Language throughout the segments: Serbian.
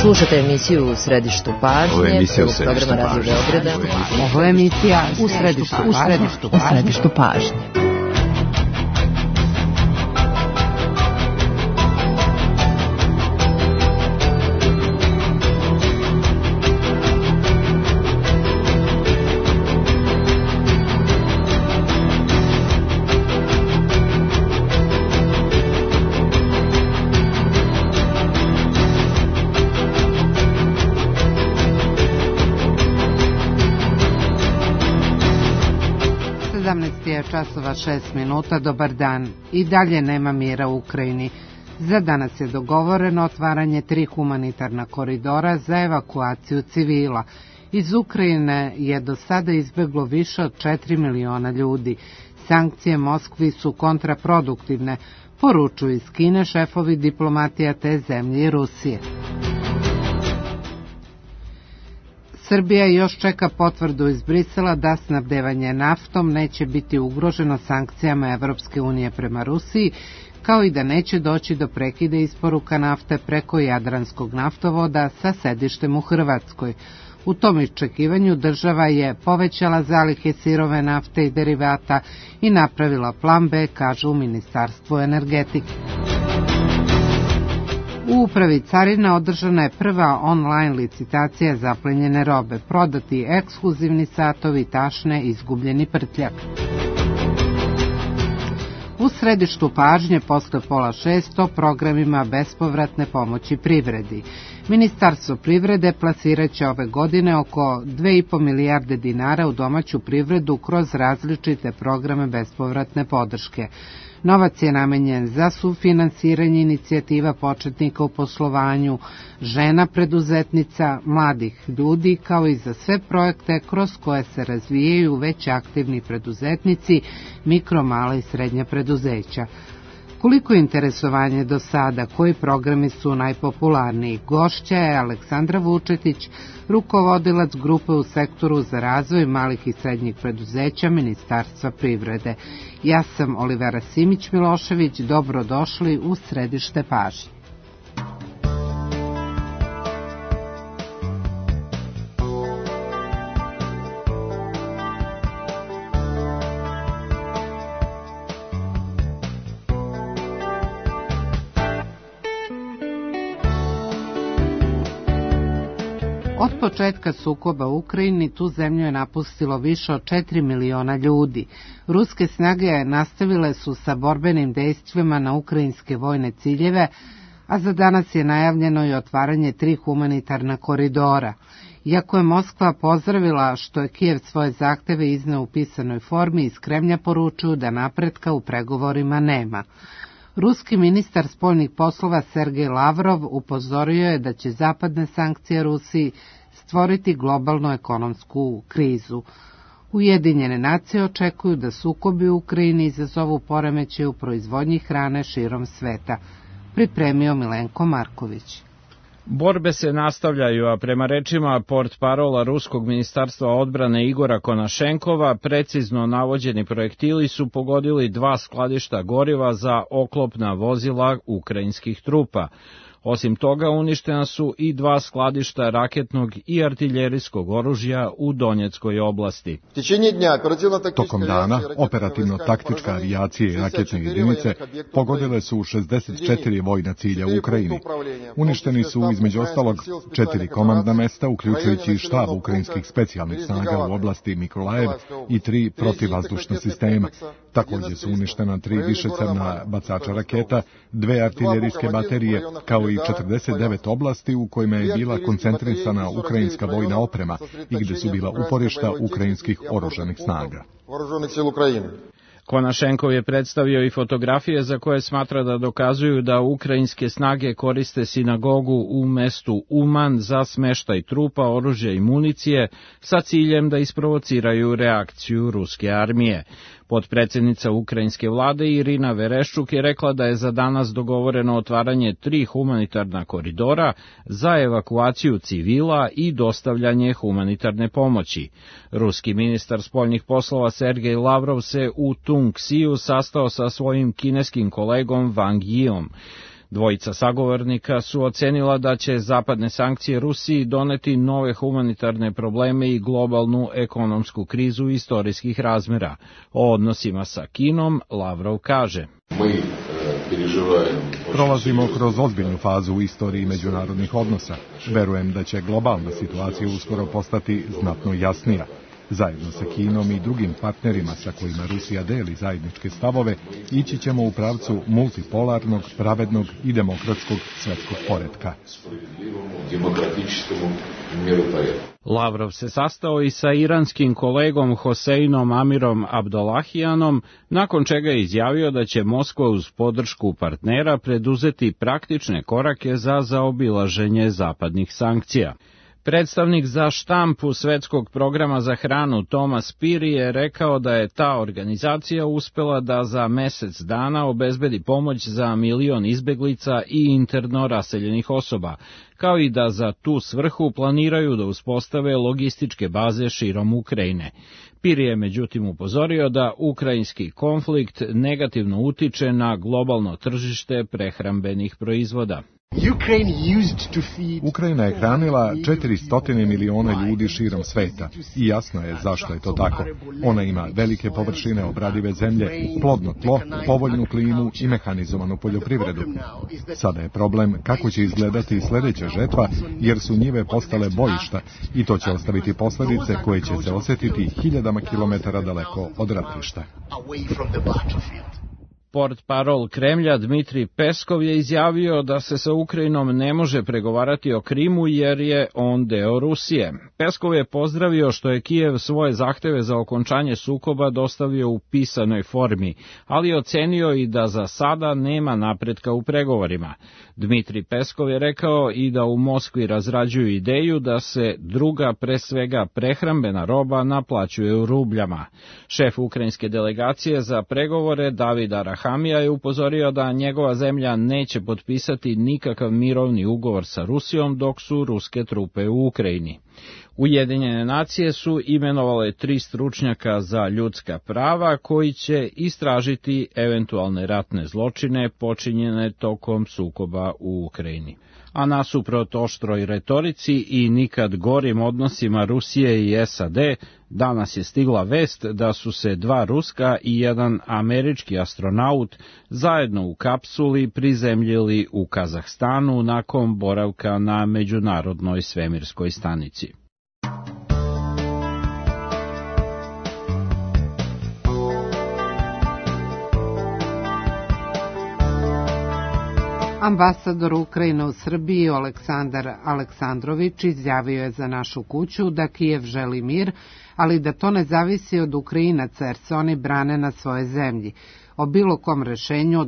Slušate emisiju U središtu pažnje. Ovo je emisija U središtu pažnje. Ovo je emisija U središtu pažnje. Časova 6 minuta, dobar dan. I dalje nema mira u Ukrajini. Za danas je dogovoreno otvaranje 3 humanitarna koridora za evakuaciju civila. Iz Ukrajine je do sada izbeglo više od 4 miliona ljudi. Sankcije Moskvi su kontraproduktivne, poručuju iz Kine šefovi diplomatija te zemlje i Rusije. Srbija još čeka potvrdu iz Brisela da snabdevanje naftom neće biti ugroženo sankcijama Evropske unije prema Rusiji, kao i da neće doći do prekida isporuka nafte preko Jadranskog naftovoda sa sedištem u Hrvatskoj. U tom iščekivanju država je povećala zalihe sirove nafte i derivata i napravila plan B, kažu u Ministarstvu energetike. U upravi carina održana je prva online licitacija zaplenjene robe, prodati ekskluzivni satovi, tašne, izgubljeni prtljak. U središtu pažnje posle 5:30 o programima bespovratne pomoći privredi. Ministarstvo privrede plasiraće ove godine oko 2,5 milijarde dinara u domaću privredu kroz različite programe bespovratne podrške. Novac je namenjen za sufinansiranje inicijativa početnika u poslovanju, žena preduzetnica, mladih ljudi, kao i za sve projekte kroz koje se razvijaju već aktivni preduzetnici, mikro, mala i srednja preduzeća. Koliko je interesovanje do sada, koji programi su najpopularniji? Gošća je Aleksandra Vučetić, rukovodilac grupe u sektoru za razvoj malih i srednjih preduzeća Ministarstva privrede. Ja sam Olivera Simić-Milošević, dobrodošli u središte pažnje. Od početka sukoba u Ukrajini tu zemlju je napustilo više od 4 miliona ljudi. Ruske snage nastavile su sa borbenim dejstvima na ukrajinske vojne ciljeve, a za danas je najavljeno i otvaranje 3 humanitarna koridora. Iako je Moskva pozdravila što je Kijev svoje zahteve izneo u pisanoj formi, iz Kremlja poručuju da napretka u pregovorima nema. Ruski ministar spoljnih poslova Sergej Lavrov upozorio je da će zapadne sankcije Rusiji stvoriti globalnu ekonomsku krizu. Ujedinjene nacije očekuju da sukobi u Ukrajini izazovu poremećaje u proizvodnji hrane širom sveta. Pripremio Milenko Marković. Borbe se nastavljaju, a prema rečima portparola Ruskog ministarstva odbrane Igora Konašenkova, precizno navođeni projektili su pogodili 2 skladišta goriva za oklopna vozila ukrajinskih trupa. Osim toga, uništena su i 2 skladišta raketnog i artiljerijskog oružja u Donjeckoj oblasti. Tokom dana, operativno-taktička avijacija i raketne jedinice pogodile su 64 vojna cilja u Ukrajini. Uništeni su, između ostalog, 4 komandna mesta, uključujući i štab ukrajinskih specijalnih snaga u oblasti Mikolajev i 3 protivvazdušna sistema. Također su uništena 3 višecevna bacača raketa, 2 artiljerijske baterije, kao i 49 oblasti u kojima je bila koncentrisana ukrajinska vojna oprema i gdje su bila uporišta ukrajinskih oružanih snaga. Konašenkov je predstavio i fotografije za koje smatra da dokazuju da ukrajinske snage koriste sinagogu u mestu Uman za smeštaj trupa, oružja i municije sa ciljem da isprovociraju reakciju ruske armije. Potpredsjednica ukrajinske vlade Irina Vereščuk je rekla da je za danas dogovoreno otvaranje 3 humanitarna koridora za evakuaciju civila i dostavljanje humanitarne pomoći. Ruski ministar spoljnih poslova Sergej Lavrov se u Tunksiju sastao sa svojim kineskim kolegom Wang Yiom. Dvojica sagovornika su ocenila da će zapadne sankcije Rusiji doneti nove humanitarne probleme i globalnu ekonomsku krizu istorijskih razmera. O odnosima sa Kinom Lavrov kaže: Prolazimo kroz ozbiljnu fazu u istoriji međunarodnih odnosa. Verujem da će globalna situacija uskoro postati znatno jasnija. Zajedno sa Kinom i drugim partnerima sa kojima Rusija deli zajedničke stavove, ići ćemo u pravcu multipolarnog, pravednog i demokratskog svetskog poretka. Lavrov se sastao i sa iranskim kolegom Hoseinom Amirom Abdollahianom, nakon čega je izjavio da će Moskva uz podršku partnera preduzeti praktične korake za zaobilaženje zapadnih sankcija. Predstavnik za štampu Svetskog programa za hranu Thomas Piri je rekao da je ta organizacija uspela da za mesec dana obezbedi pomoć za 1 milion izbeglica i interno raseljenih osoba, kao i da za tu svrhu planiraju da uspostave logističke baze širom Ukrajine. Piri je međutim upozorio da ukrajinski konflikt negativno utiče na globalno tržište prehrambenih proizvoda. Ukrajina je hranila 400 miliona ljudi širom sveta i jasno je zašto je to tako. Ona ima velike površine obradive zemlje, plodno tlo, povoljnu klimu i mehanizovanu poljoprivredu. Sada je problem kako će izgledati sljedeća žetva, jer su njive postale bojišta i to će ostaviti posljedice koje će se osjetiti hiljadama kilometara daleko od ratišta. Portparol Kremlja Dmitrij Peskov je izjavio da se sa Ukrajinom ne može pregovarati o Krimu jer je on deo Rusije. Peskov je pozdravio što je Kijev svoje zahteve za okončanje sukoba dostavio u pisanoj formi, ali ocenio i da za sada nema napretka u pregovorima. Dmitrij Peskov je rekao i da u Moskvi razrađuju ideju da se druga, pre svega prehrambena roba, naplaćuje u rubljama. Šef ukrajinske delegacije za pregovore David Arahamija je upozorio da njegova zemlja neće potpisati nikakav mirovni ugovor sa Rusijom dok su ruske trupe u Ukrajini. Ujedinjene nacije su imenovale 3 stručnjaka za ljudska prava koji će istražiti eventualne ratne zločine počinjene tokom sukoba u Ukrajini. A nasuprot oštroj retorici i nikad gorim odnosima Rusije i SAD, danas je stigla vest da su se 2 ruska i 1 američki astronaut zajedno u kapsuli prizemljili u Kazahstanu nakon boravka na Međunarodnoj svemirskoj stanici. Ambasador Ukrajine u Srbiji Aleksandar Aleksandrović izjavio je za Našu kuću da Kijev želi mir, ali da to ne zavisi od Ukrajinaca jer se oni brane na svojoj zemlji. O bilo kom rešenju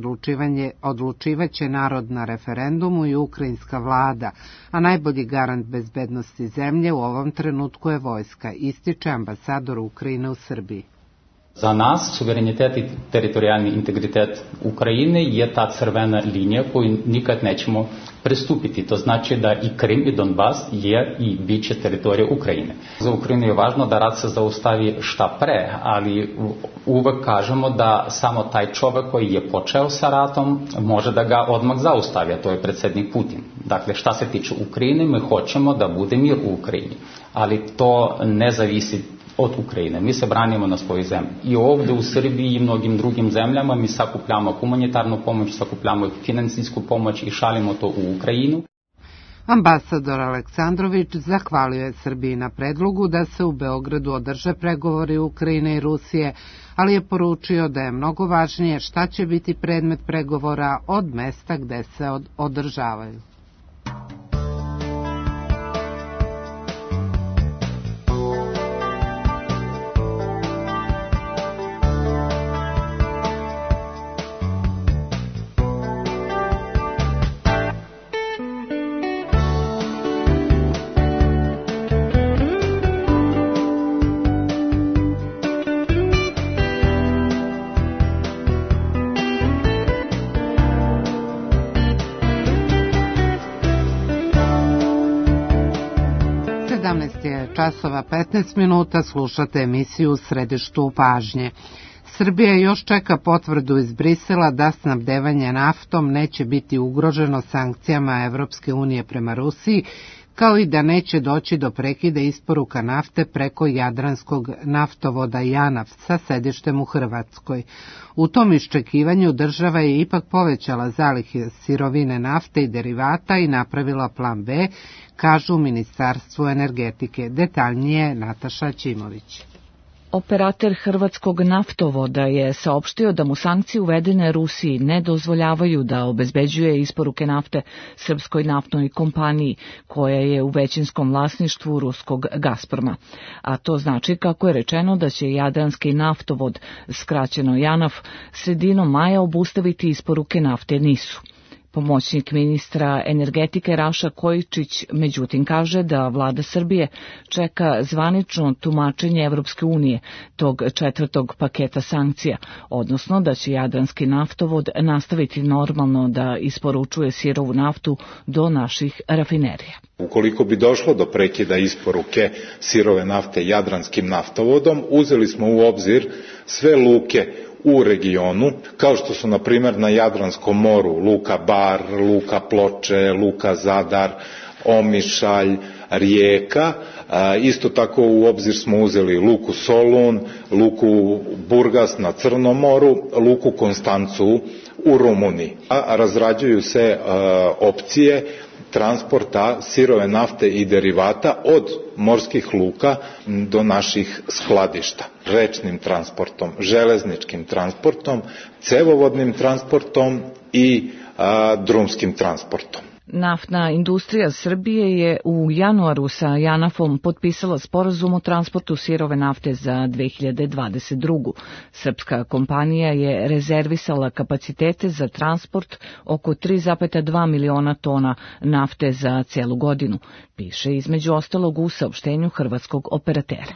odlučivaće narod na referendumu i ukrajinska vlada, a najbolji garant bezbednosti zemlje u ovom trenutku je vojska, ističe ambasador Ukrajine u Srbiji. За нас суверенітет і територіальний інтегритет України є та червона лінія, яку ніколи не ćemo приступити. То значить, da i Крим, і Донбас є і більше територія України. За Україну je važno da rat se zaustavi šta pre, ali uvek kažemo da samo taj čovek koji je počeo sa ratom može da ga odmah zaustavi, a to je predsjednik Putin. Dakle, šta se tiče Ukrajine, mi hoćemo da bude mir u Ukrajini, ali to ne zavisi od Ukrajine. Mi se branimo na svojoj zemlji. I ovdje u Srbiji i mnogim drugim zemljama mi sakupljamo humanitarnu pomoć, sakupljamo financijsku pomoć i šaljemo to u Ukrajinu. Ambasador Aleksandrović zahvalio je Srbiji na predlogu da se u Beogradu održe pregovori Ukrajine i Rusije, ali je poručio da je mnogo važnije šta će biti predmet pregovora od mesta gde se održavaju. Časova 15 minuta, slušate emisiju u Središtu pažnje. Srbija još čeka potvrdu iz Brisela da snabdevanje naftom neće biti ugroženo sankcijama Evropske unije prema Rusiji, kao i da neće doći do prekida isporuka nafte preko Jadranskog naftovoda JANAF sa sedištem u Hrvatskoj. U tom iščekivanju država je ipak povećala zalihe sirovine nafte i derivata i napravila plan B, kažu u Ministarstvu energetike. Detaljnije Nataša Ćimović. Operater Hrvatskog naftovoda je saopštio da mu sankcije uvedene Rusiji ne dozvoljavaju da obezbeđuje isporuke nafte srpskoj naftnoj kompaniji, koja je u većinskom vlasništvu ruskog Gazproma. A to znači, kako je rečeno, da će Jadranski naftovod, skraćeno JANAF, sredinom maja obustaviti isporuke nafte NIS-u. Pomoćnik ministra energetike Raša Kojičić međutim kaže da vlada Srbije čeka zvanično tumačenje Evropske unije tog četvrtog paketa sankcija, odnosno da će Jadranski naftovod nastaviti normalno da isporučuje sirovu naftu do naših rafinerija. Ukoliko bi došlo do prekida isporuke sirove nafte Jadranskim naftovodom, uzeli smo u obzir sve luke u regionu, kao što su na primjer na Jadranskom moru Luka Bar, Luka Ploče, Luka Zadar, Omišalj, Rijeka. Isto tako u obzir smo uzeli Luku Solun, Luku Burgas na Crnom moru, Luku Konstancu u Rumuniji. Razrađuju se opcije transporta sirove nafte i derivata od morskih luka do naših skladišta. Rečnim transportom, železničkim transportom, cevovodnim transportom i drumskim transportom. Naftna industrija Srbije je u januaru sa JANAF-om potpisala sporazum o transportu sirove nafte za 2022. Srpska kompanija je rezervisala kapacitete za transport oko 3,2 miliona tona nafte za celu godinu, piše između ostalog u saopštenju hrvatskog operatera.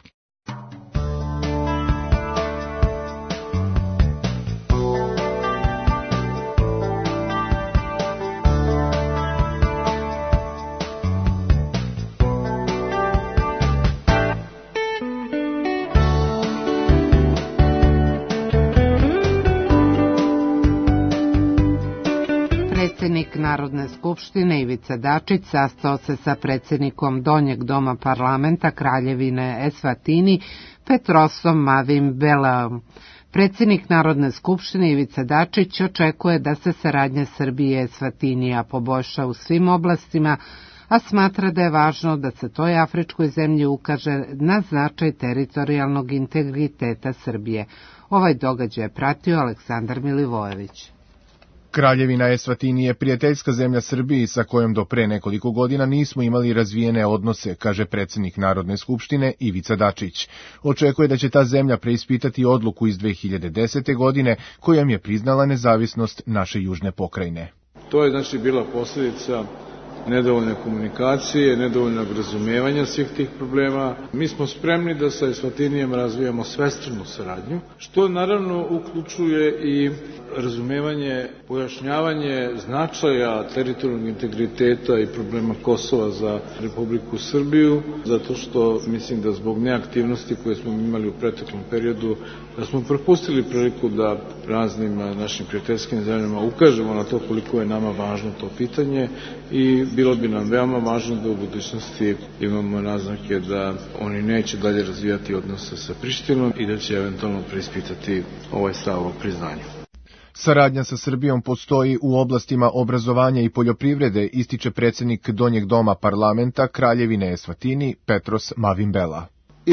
Predsjednik Narodne skupštine Ivica Dačić sastao se sa predsjednikom Donjeg doma parlamenta Kraljevine Esvatini Petrosom Mavim Belaom. Predsjednik Narodne skupštine Ivica Dačić očekuje da se saradnja Srbije i Esvatinija poboljša u svim oblastima, a smatra da je važno da se toj afričkoj zemlji ukaže na značaj teritorijalnog integriteta Srbije. Ovaj događaj je pratio Aleksandar Milivojević. Kraljevina Esvatini je prijateljska zemlja Srbiji sa kojom do pre nekoliko godina nismo imali razvijene odnose, kaže predsjednik Narodne skupštine Ivica Dačić. Očekuje da će ta zemlja preispitati odluku iz 2010. godine kojom je priznala nezavisnost naše južne pokrajine. To je znači bila posljedica nedovoljne komunikacije, nedovoljnog razumijevanja svih tih problema. Mi smo spremni da sa Esvatinijem razvijamo svestranu saradnju, što naravno uključuje i razumijevanje, pojašnjavanje značaja teritorijalnog integriteta i problema Kosova za Republiku Srbiju, zato što mislim da zbog neaktivnosti koje smo imali u preteklom periodu, da smo propustili priliku da raznim našim prijateljskim zemljama ukažemo na to koliko je nama važno to pitanje i bilo bi nam veoma važno da u budućnosti imamo naznake da oni neće dalje razvijati odnose sa Prištinom i da će eventualno preispitati ovaj stav o priznanju. Saradnja sa Srbijom postoji u oblastima obrazovanja i poljoprivrede, ističe predsjednik Donjeg doma parlamenta Kraljevine Esvatini Petros Mavim Bela.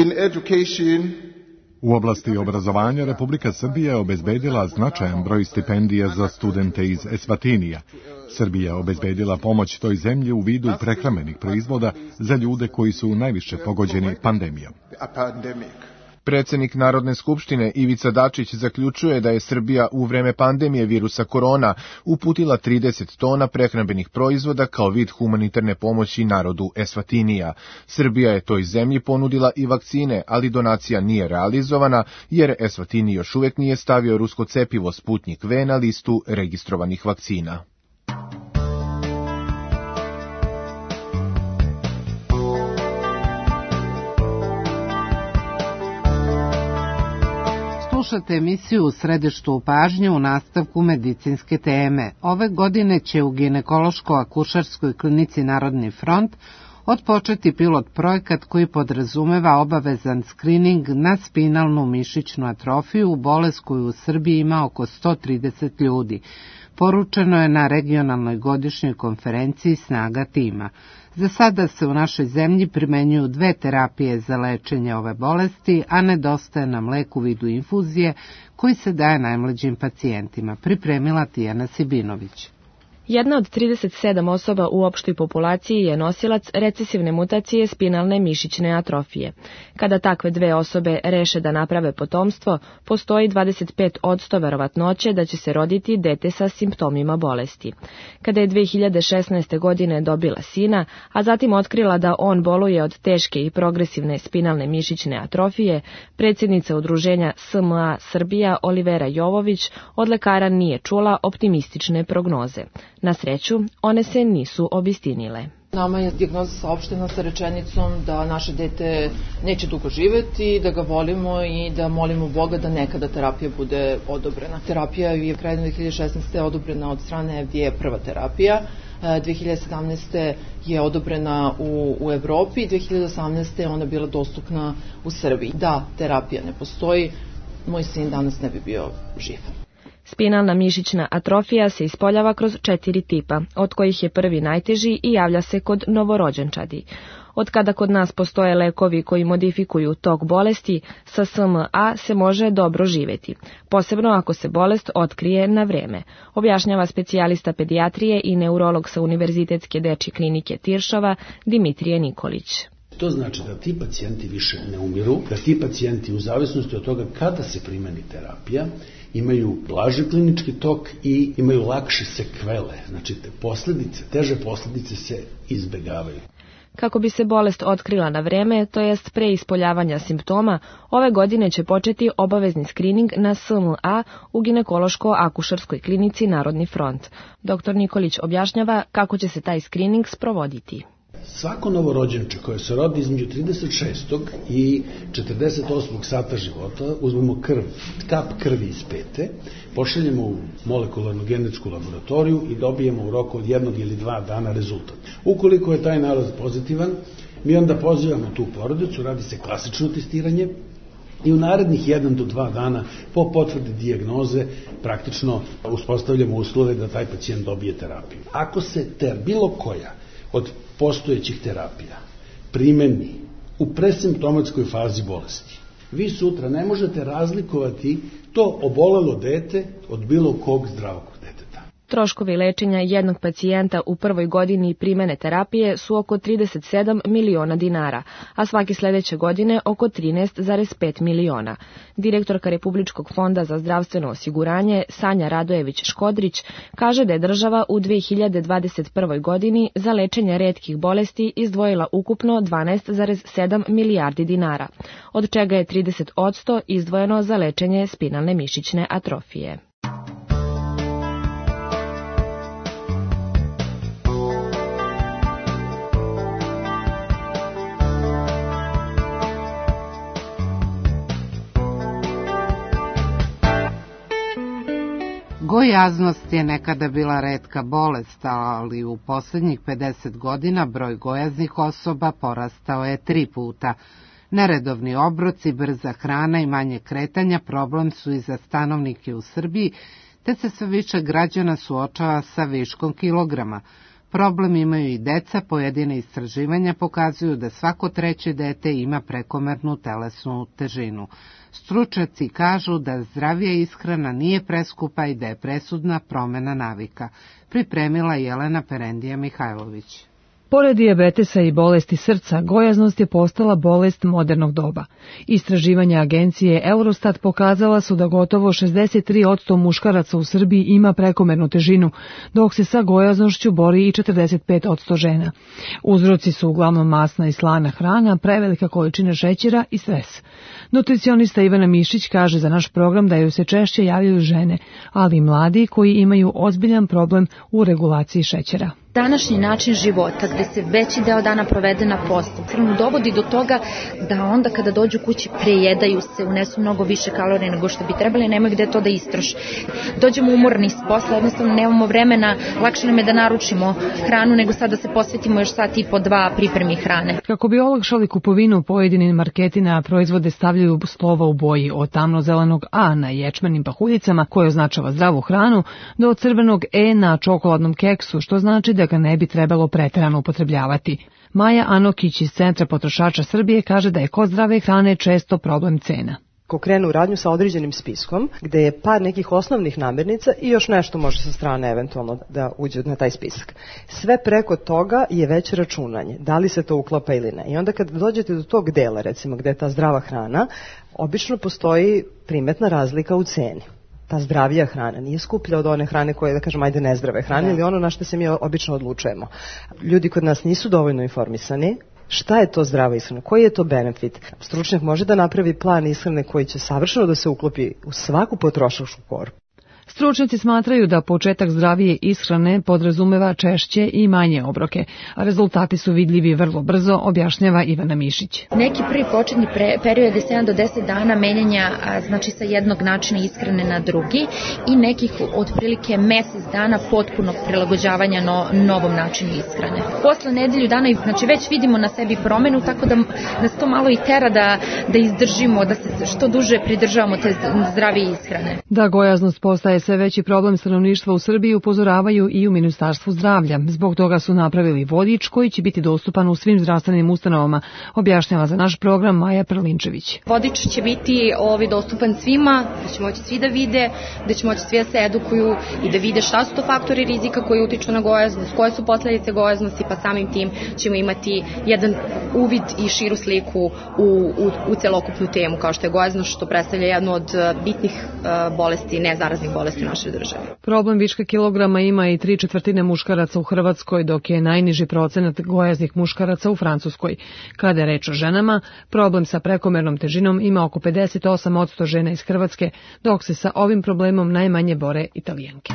U oblasti obrazovanja Republika Srbija je obezbedila značajan broj stipendija za studente iz Esvatinija. Srbija je obezbedila pomoć toj zemlji u vidu prehrambenih proizvoda za ljude koji su najviše pogođeni pandemijom. Predsjednik Narodne skupštine Ivica Dačić zaključuje da je Srbija u vreme pandemije virusa korona uputila 30 tona prehrambenih proizvoda kao vid humanitarne pomoći narodu Esvatinija. Srbija je toj zemlji ponudila i vakcine, ali donacija nije realizovana jer Esvatini još uvijek nije stavio rusko cepivo Sputnjik V na listu registrovanih vakcina. Slušate emisiju U središtu pažnje u nastavku medicinske teme. Ove godine će u ginekološko-akušerskoj klinici Narodni front otpočeti pilot projekat koji podrazumeva obavezan skrining na spinalnu mišićnu atrofiju, bolest koju u Srbiji ima oko 130 ljudi. Poručeno je na regionalnoj godišnjoj konferenciji Snaga tima. Za sada se u našoj zemlji primenjuju 2 terapije za lečenje ove bolesti, a nedostaje nam lek u vidu infuzije koji se daje najmlađim pacijentima, pripremila Tijana Sibinović. Jedna od 37 osoba u opštoj populaciji je nosilac recesivne mutacije spinalne mišićne atrofije. Kada takve 2 osobe reše da naprave potomstvo, postoji 25% verovatnoće da će se roditi dete sa simptomima bolesti. Kada je 2016. godine dobila sina, a zatim otkrila da on boluje od teške i progresivne spinalne mišićne atrofije, predsjednica udruženja SMA Srbija Olivera Jovović od lekara nije čula optimistične prognoze. Na sreću, one se nisu obistinile. Nama je dijagnoza saopštena sa rečenicom da naše dete neće dugo živeti, da ga volimo i da molimo Boga da nekada terapija bude odobrena. Terapija je krajem 2016. odobrena od strane FDA, prva terapija. 2017. je odobrena u Evropi, 2018. je ona bila dostupna u Srbiji. Da terapija ne postoji, moj sin danas ne bi bio živ. Spinalna mišićna atrofija se ispoljava kroz 4 tipa, od kojih je prvi najteži i javlja se kod novorođenčadi. Od kada kod nas postoje lekovi koji modifikuju tok bolesti, sa SMA se može dobro živeti, posebno ako se bolest otkrije na vreme, objašnjava specijalista pedijatrije i neurolog sa Univerzitetske dečje klinike Tiršova Dimitrije Nikolić. To znači da ti pacijenti više ne umiru, da ti pacijenti u zavisnosti od toga kada se primeni terapija imaju blaži klinički tok i imaju lakše sekvele, znači te posljedice, teže posljedice se izbegavaju. Kako bi se bolest otkrila na vreme, to jest pre ispoljavanja simptoma, ove godine će početi obavezni skrining na SMA u ginekološko-akušerskoj klinici Narodni front. Dr. Nikolić objašnjava kako će se taj skrining sprovoditi. Svako novorođenče koje se rodi između 36. i 48. sata života, uzmemo kap krvi iz pete, pošaljemo u molekularnu genetsku laboratoriju i dobijemo u roku od 1 ili 2 dana rezultat. Ukoliko je taj nalaz pozitivan, mi onda pozivamo tu porodicu, radi se klasično testiranje i u narednih 1 do 2 dana po potvrdi dijagnoze praktično uspostavljamo uslove da taj pacijent dobije terapiju. Ako se bilo koja od postojećih terapija primeni u presimptomatskoj fazi bolesti, vi sutra ne možete razlikovati to obolelo dete od bilo kog zdravog deteta. Troškovi lečenja jednog pacijenta u prvoj godini primene terapije su oko 37 miliona dinara, a svake sledeće godine oko 13,5 miliona. Direktorka Republičkog fonda za zdravstveno osiguranje Sanja Radojević-Škodrić kaže da je država u 2021. godini za lečenje retkih bolesti izdvojila ukupno 12,7 milijardi dinara, od čega je 30% izdvojeno za lečenje spinalne mišićne atrofije. Gojaznost je nekada bila retka bolest, ali u posljednjih 50 godina broj gojaznih osoba porastao je 3 puta. Neredovni obroci, brza hrana i manje kretanja problem su i za stanovnike u Srbiji, te se sve više građana suočava sa viškom kilograma. Problem imaju i deca, pojedine istraživanja pokazuju da svako 3. dete ima prekomernu telesnu težinu. Stručnjaci kažu da zdravija ishrana nije preskupa i da je presudna promena navika. Pripremila Jelena Perendija Mihajlović. Pored dijabetesa i bolesti srca, gojaznost je postala bolest modernog doba. Istraživanja agencije Eurostat pokazala su da gotovo 63% muškaraca u Srbiji ima prekomernu težinu, dok se sa gojaznošću bori i 45% žena. Uzroci su uglavnom masna i slana hrana, prevelika količina šećera i stres. Nutricionista Ivana Mišić kaže za naš program da joj se češće javljaju žene, ali i mladi koji imaju ozbiljan problem u regulaciji šećera. Današnji način života gde se veći deo dana provede na poslu dovodi do toga da onda kada dođu kući prejedaju se, unesu mnogo više kalorija nego što bi trebali, nemaju gde to da istroše. Dođemo umorni s posla, jednostavno nemamo vremena, lakše nam je da naručimo hranu nego sad da se posvetimo još sat i po dva pripremi hrane. Kako bi olakšali kupovinu, pojedini marketi na proizvode stavljaju slova u boji od tamno-zelenog A na ječmenim pahuljicama, koje označava zdravu hranu, do crvenog E na čokoladnom keksu, što znači da ga ne bi trebalo preterano upotrebljavati. Maja Anokić iz Centra potrošača Srbije kaže da je kod zdrave hrane često problem cena. Ko krenu u radnju sa određenim spiskom, gde je par nekih osnovnih namirnica i još nešto može sa strane eventualno da uđe na taj spisak. Sve preko toga je već računanje, da li se to uklapa ili ne. I onda kad dođete do tog dela, recimo gde je ta zdrava hrana, obično postoji primetna razlika u ceni. Ta zdravija hrana nije skuplja od one hrane koje, da kažem, ajde nezdrave hrane ili ono na što se mi obično odlučujemo. Ljudi kod nas nisu dovoljno informisani. Šta je to zdrava ishrana? Koji je to benefit? Stručnjak može da napravi plan ishrane koji će savršeno da se uklopi u svaku potrošačku korpu. Stručnjaci smatraju da početak zdravije ishrane podrazumeva češće i manje obroke, a rezultati su vidljivi vrlo brzo, objašnjava Ivana Mišić. Neki prvi početni period je 7 do 10 dana menjanja, znači sa jednog načina ishrane na drugi, i nekih otprilike mesec dana potpunog prilagođavanja novom načinu ishrane. Posle nedelju dana, znači već vidimo na sebi promenu, tako da nas to malo i tera da izdržimo, da se što duže pridržavamo te zdravije ishrane. Da gojaznost postaje sve veći problem stanovništva u Srbiji, upozoravaju i u Ministarstvu zdravlja. Zbog toga su napravili vodič koji će biti dostupan u svim zdravstvenim ustanovama, objašnjava za naš program Maja Prlinčević. Vodič će biti dostupan svima, da će moći svi da vide, da će moći svi da se edukuju i da vide šta su to faktori rizika koji utiču na gojaznost, koje su posledice gojaznosti, pa samim tim ćemo imati jedan uvid i širu sliku u celokupnu temu, kao što je gojaznost, što predstavlja jednu od bitnih bolesti, nezaraznih bolesti u našoj državi. Problem viška kilograma ima i 3/4 muškaraca u Hrvatskoj, dok je najniži procenat gojaznih muškaraca u Francuskoj. Kada je reč o ženama, problem sa prekomernom težinom ima oko 58% žena iz Hrvatske, dok se sa ovim problemom najmanje bore Italijanke.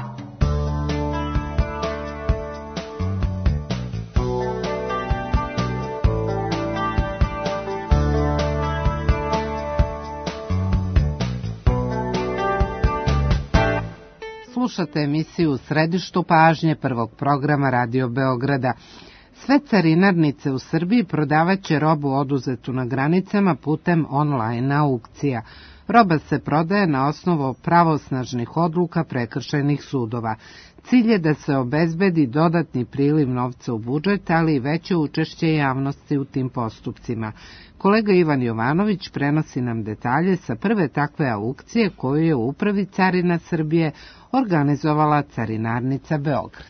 Slušate emisiju U središtu pažnje prvog programa Radio Beograda. Sve carinarnice u Srbiji prodavaće robu oduzetu na granicama putem online aukcija. Roba se prodaje na osnovu pravosnažnih odluka prekršajnih sudova. Cilj je da se obezbedi dodatni priliv novca u budžet, ali i veće učešće javnosti u tim postupcima. Kolega Ivan Jovanović prenosi nam detalje sa prve takve aukcije koju je u Upravi carina Srbije organizovala Carinarnica Beograd.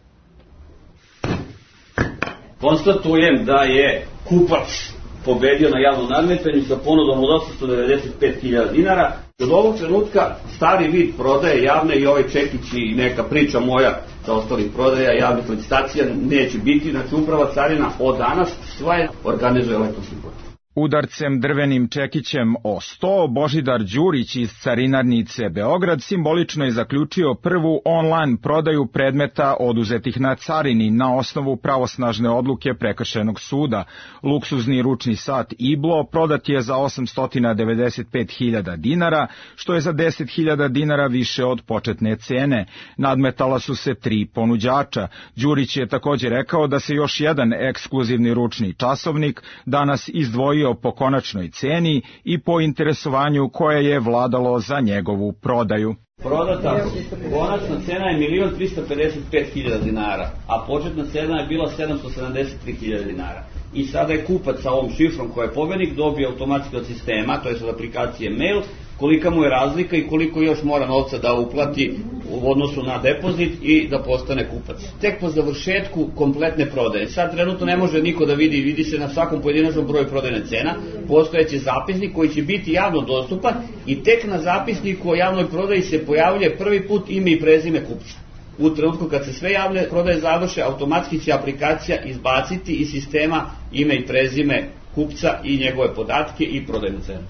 Konstatujem da je kupac pobedio na javnom nadmetanju sa ponudom od 895.000 dinara. Od ovog trenutka stari vid prodaje javne i ovaj čekić i neka priča moja sa ostalih prodaja javnih licitacija neće biti. Znači Uprava carina od danas svoje organizuje elektronski putem. Udarcem drvenim čekićem o 100, Božidar Đurić iz Carinarnice Beograd simbolično je zaključio prvu online prodaju predmeta oduzetih na carini na osnovu pravosnažne odluke prekršajnog suda. Luksuzni ručni sat Iblo prodat je za 895.000 dinara, što je za 10.000 dinara više od početne cene. Nadmetala su se 3 ponuđača. Đurić je također rekao da se još jedan ekskluzivni ručni časovnik danas izdvojio po konačnoj ceni i po interesovanju koje je vladalo za njegovu prodaju. Prodata konačna cena je 1.355.000 dinara, a početna cena je bila 773.000 dinara. I sada je kupac sa ovom šifrom koja je pobednik dobio automatski od sistema, to je od aplikacije mail, kolika mu je razlika i koliko još mora novca da uplati u odnosu na depozit i da postane kupac. Tek po završetku kompletne prodaje. Sad trenutno ne može niko da vidi se na svakom pojedinačnom broju prodajne cena, postojeći zapisnik koji će biti javno dostupan i tek na zapisniku o javnoj prodaji se pojavljuje prvi put ime i prezime kupca. U trenutku kad se sve javne prodaje završe, automatski će aplikacija izbaciti iz sistema ime i prezime kupca i njegove podatke i prodajnu cenu.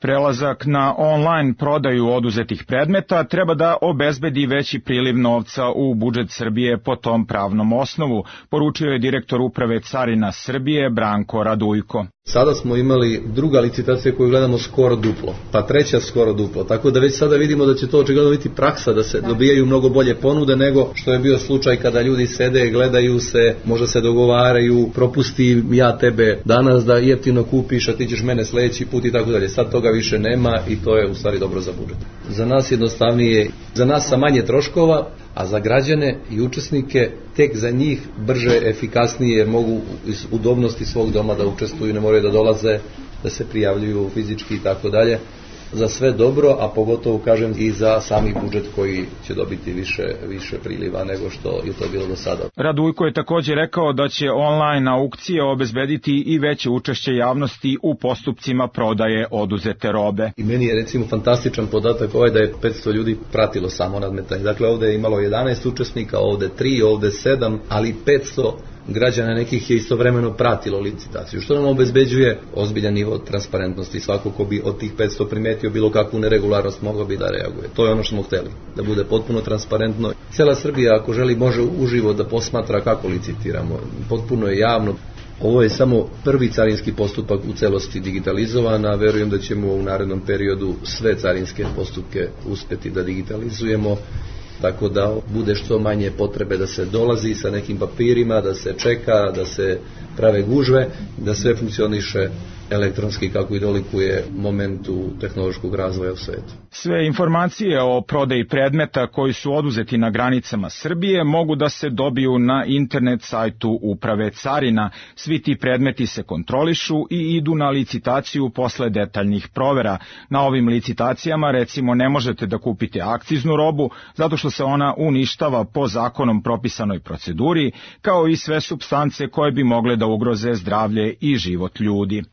Prelazak na online prodaju oduzetih predmeta treba da obezbedi veći priliv novca u budžet Srbije po tom pravnom osnovu, poručio je direktor uprave Carina Srbije Branko Radujko. Sada smo imali druga licitacija koju gledamo skoro duplo, pa treća skoro duplo, tako da već sada vidimo da će to očigledno biti praksa, da se dobijaju mnogo bolje ponude nego što je bio slučaj kada ljudi sede, gledaju se, možda se dogovaraju, propusti ja tebe danas da jeftino kupiš, a ti ćeš mene sledeći put i tako dalje. Sad toga više nema i to je u stvari dobro za budžet. Za nas jednostavnije, za nas sa manje troškova, a za građane i učesnike tek za njih brže, efikasnije, jer mogu iz udobnosti svog doma da učestvuju, ne moraju da dolaze, da se prijavljuju fizički i tako dalje. Za sve dobro, a pogotovo kažem i za sami budžet koji će dobiti više priliva nego što je to bilo do sada. Radujko je također rekao da će online aukcije obezbediti i veće učešće javnosti u postupcima prodaje oduzete robe. I meni je recimo fantastičan podatak da je 500 ljudi pratilo samo nadmetanje. Dakle, ovde je imalo 11 učesnika, ovde 3, ovde 7, ali 500 građana nekih je istovremeno pratilo licitaciju, što nam obezbeđuje ozbiljan nivo transparentnosti. Svako ko bi od tih 500 primetio bilo kakvu neregularnost mogao bi da reaguje. To je ono što smo hteli, da bude potpuno transparentno. Cela Srbija, ako želi, može uživo da posmatra kako licitiramo. Potpuno je javno. Ovo je samo prvi carinski postupak u celosti digitalizovan, a verujem da ćemo u narednom periodu sve carinske postupke uspeti da digitalizujemo, tako da bude što manje potrebe da se dolazi sa nekim papirima, da se čeka, da se prave gužve, da sve funkcioniše elektronski kako i dolikuje momentu tehnološkog razvoja u svetu. Sve informacije o prodaji predmeta koji su oduzeti na granicama Srbije mogu da se dobiju na internet sajtu Uprave carina. Svi ti predmeti se kontrolišu i idu na licitaciju posle detaljnih provera. Na ovim licitacijama recimo ne možete da kupite akciznu robu zato što se ona uništava po zakonom propisanoj proceduri, kao i sve supstance koje bi mogle da ugroze zdravlje i život ljudi.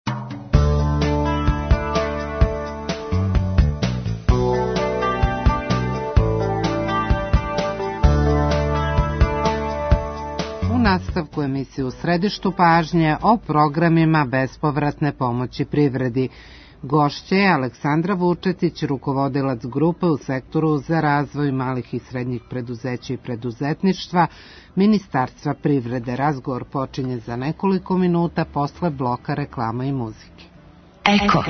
U nastavku emisije U središtu pažnje o programima bespovratne pomoći privredi. Gošće je Aleksandra Vučetić, rukovodilac grupe u sektoru za razvoj malih i srednjih preduzeća i preduzetništva Ministarstva privrede. Razgovor počinje za nekoliko minuta posle bloka reklama i muzike. Eko.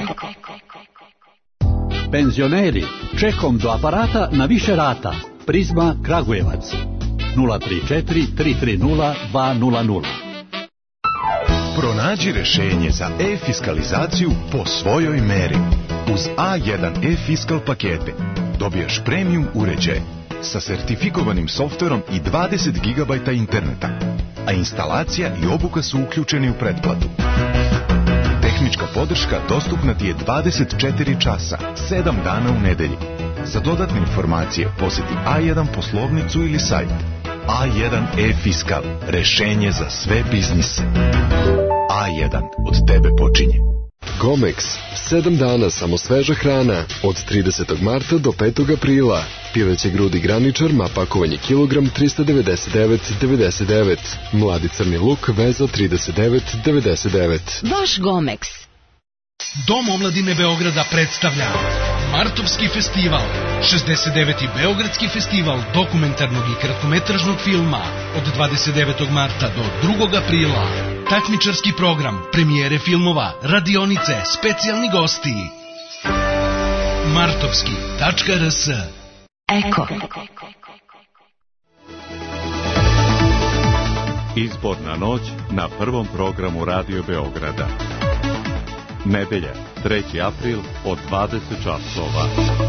Penzioneri, čekom do aparata na više rata. Prizma Kragujevac. 034 330 200. Pronađi rešenje za e-fiskalizaciju po svojoj meri. Uz A1 e-fiskal pakete dobijaš premium uređaj sa sertifikovanim softverom i 20 GB interneta, a instalacija i obuka su uključeni u pretplatu. Tehnička podrška dostupna ti je 24 časa, 7 dana u nedelji. Za dodatne informacije poseti A1 poslovnicu ili sajt. A1 e-fiskal, rešenje za sve biznise. A1, od tebe počinje. Gomex, 7 dana samo sveža hrana, od 30. marta do 5. aprila. Pileće grudi graničar, pakovanje kilogram 399,99. Mladi crni luk, veza 39,99. Vaš Gomex. Dom omladine Beograda predstavlja Martovski festival, 69. Beogradski festival dokumentarnog i kratkometražnog filma od 29. marta do 2. aprila. Takmičarski program, premijere filmova, radionice, specijalni gosti. Martovski.rs. Eko. Izborna noć na prvom programu Radio Beograda. Nedelja, 3. april od 20 časova.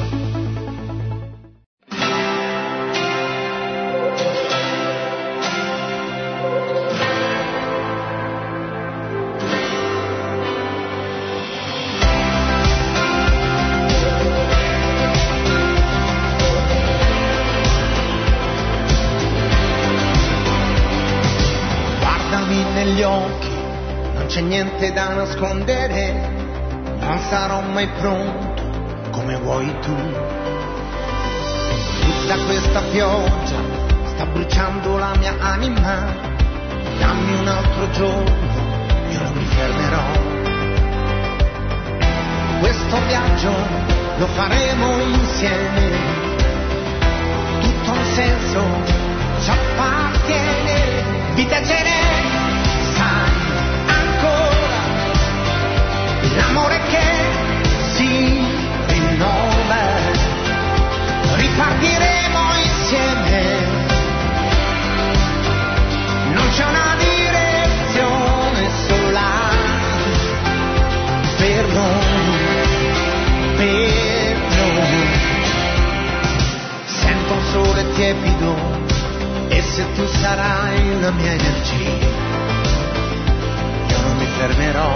Guardami negli occhi, non c'è niente da nascondere, non sarò mai pronto come vuoi tu. Tutta questa pioggia sta bruciando la mia anima, dammi un altro giorno, io non mi fermerò. questo viaggio lo faremo insieme, tutto un senso ci appartiene, vita ce n'è, sai ancora, l'amore che si rinnova, ripartiremo insieme, non c'è una direzione sola per noi, sento un sole tiepido e se tu sarai la mia energia io non mi fermerò,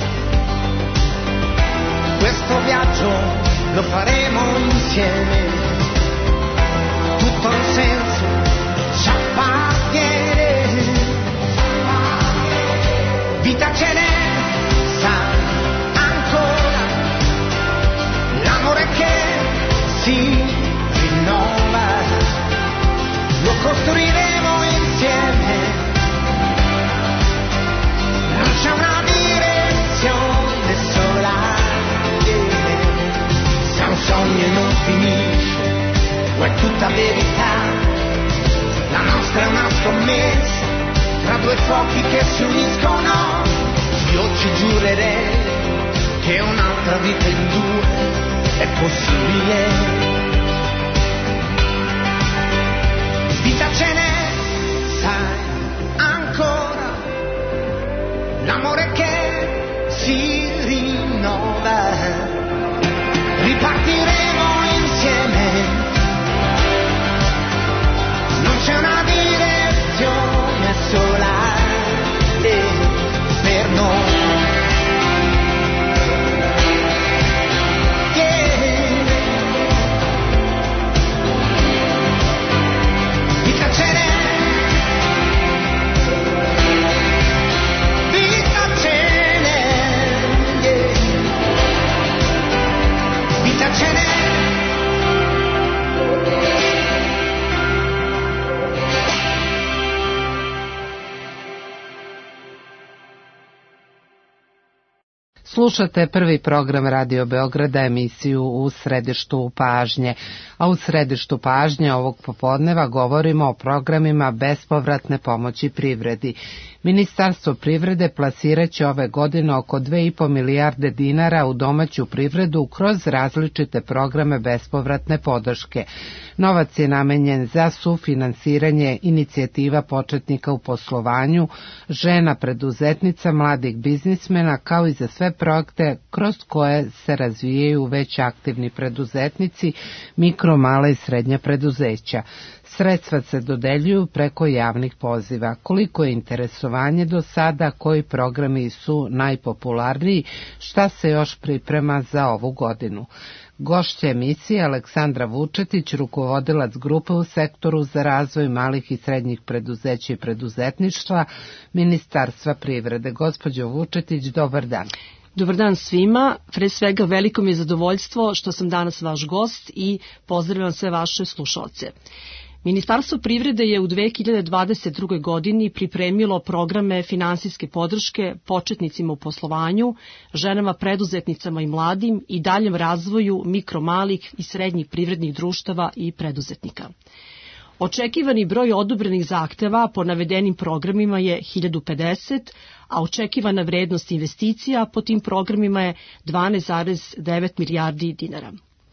questo viaggio lo faremo insieme, tutto un senso ci appartiene, vita ce n'è, sai ancora, l'amore che si rinnova, lo costruiremo insieme, non c'è una direzione sola, se un sogno non finisce, o è tutta verità, la nostra è una scommessa, tra due fuochi che si uniscono, io ci giurerei che un'altra vita in due è possibile. Vita ce n'è, sai ancora, l'amore che si rinnova, ripartiremo insieme, non c'è una direzione sola per noi. Slušate prvi program Radio Beograda, emisiju U središtu pažnje. A u središtu pažnje ovog popodneva govorimo o programima bespovratne pomoći privredi. Ministarstvo privrede plasiraće ove godine oko 2,5 milijarde dinara u domaću privredu kroz različite programe bespovratne podrške. Novac je namenjen za sufinansiranje inicijativa početnika u poslovanju, žena preduzetnica, mladih biznismena, kao i za sve projekte kroz koje se razvijaju već aktivni preduzetnici, mikro, mala i srednja preduzeća. Sredstva se dodeljuju preko javnih poziva. Koliko je interesovanje do sada, koji programi su najpopularniji, šta se još priprema za ovu godinu? Gošća emisije Aleksandra Vučetić, rukovodilac grupe u sektoru za razvoj malih i srednjih preduzeća i preduzetništva Ministarstva privrede. Gospođo Vučetić, dobar dan. Dobar dan svima. Pre svega veliko mi je zadovoljstvo što sam danas vaš gost i pozdravljam sve vaše slušalce. Ministarstvo privrede je u 2022. godini pripremilo programe finansijske podrške početnicima u poslovanju, ženama preduzetnicama i mladim i daljem razvoju mikro, malih i srednjih privrednih društava i preduzetnika. Očekivani broj odobrenih zahteva po navedenim programima je 1050, a očekivana vrednost investicija po tim programima je 12,9 milijardi dinara.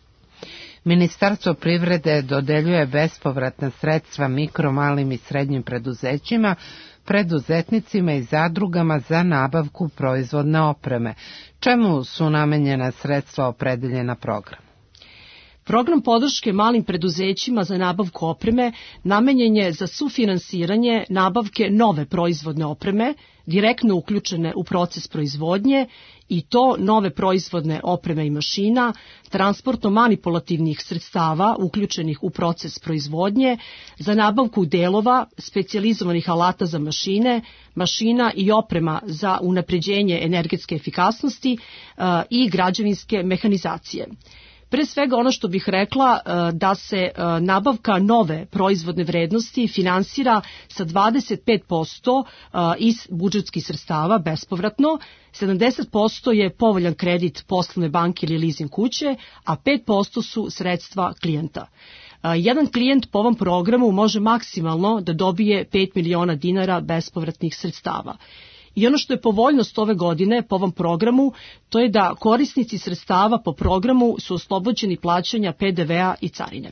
Ministarstvo privrede dodeljuje bespovratna sredstva mikro, malim i srednjim preduzećima, preduzetnicima i zadrugama za nabavku proizvodne opreme. Čemu su namenjena sredstva opredeljena programu? Program podrške malim preduzećima za nabavku opreme namenjen je za sufinansiranje nabavke nove proizvodne opreme, direktno uključene u proces proizvodnje, i to nove proizvodne opreme i mašina, transportno-manipulativnih sredstava uključenih u proces proizvodnje, za nabavku delova, specijalizovanih alata za mašine, mašina i oprema za unapređenje energetske efikasnosti i građevinske mehanizacije. Pre svega ono što bih rekla da se nabavka nove proizvodne vrednosti finansira sa 25% iz budžetskih sredstava bespovratno, 70% je povoljan kredit poslovne banke ili leasing kuće, a 5% su sredstva klijenta. Jedan klijent po ovom programu može maksimalno da dobije 5 miliona dinara bespovratnih sredstava. I ono što je povoljnost ove godine po ovom programu, to je da korisnici sredstava po programu su oslobođeni plaćanja PDV-a i carine.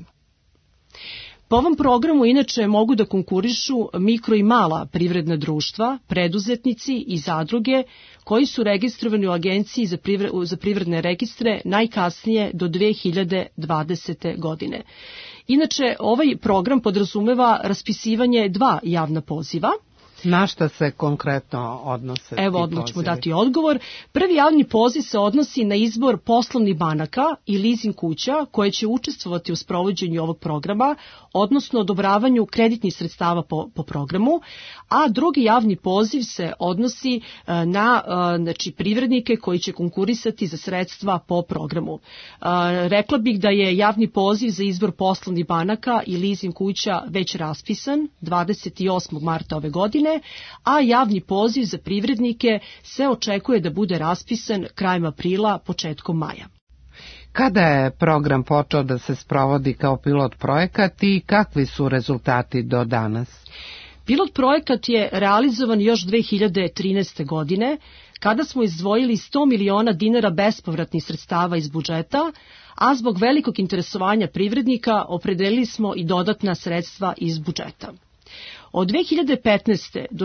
Po ovom programu inače mogu da konkurišu mikro i mala privredna društva, preduzetnici i zadruge koji su registrovani u Agenciji za privredne registre najkasnije do 2020. godine. Inače, ovaj program podrazumeva raspisivanje 2 javna poziva. Na šta se konkretno odnose? Evo, odmah ćemo dati odgovor. Prvi javni poziv se odnosi na izbor poslovnih banaka i leasing kuća koje će učestvovati u sprovođenju ovog programa, odnosno odobravanju kreditnih sredstava po programu, a drugi javni poziv se odnosi na privrednike koji će konkurisati za sredstva po programu. Rekla bih da je javni poziv za izbor poslovnih banaka i leasing kuća već raspisan 28. marta ove godine, a javni poziv za privrednike se očekuje da bude raspisan krajem aprila, početkom maja. Kada je program počeo da se sprovodi kao pilot projekat i kakvi su rezultati do danas? Pilot projekat je realizovan još 2013. godine, kada smo izdvojili 100 miliona dinara bespovratnih sredstava iz budžeta, a zbog velikog interesovanja privrednika opredelili smo i dodatna sredstva iz budžeta. Od 2015. do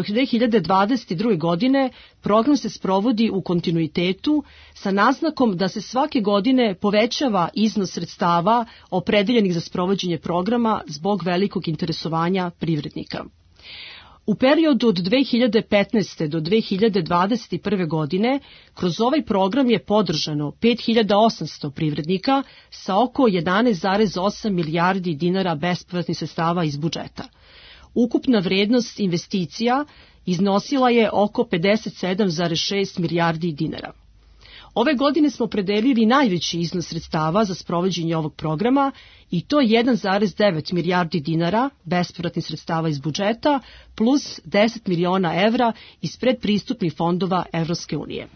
2022. godine program se sprovodi u kontinuitetu sa naznakom da se svake godine povećava iznos sredstava opredeljenih za sprovođenje programa zbog velikog interesovanja privrednika. U periodu od 2015. do 2021. godine kroz ovaj program je podržano 5800 privrednika sa oko 11,8 milijardi dinara bespovratnih sredstava iz budžeta. Ukupna vrednost investicija iznosila je oko 57,6 milijardi dinara. Ove godine smo opredelili najveći iznos sredstava za sprovođenje ovog programa i to 1,9 milijardi dinara bespovratnih sredstava iz budžeta plus 10 miliona evra iz predpristupnih fondova Evropske unije.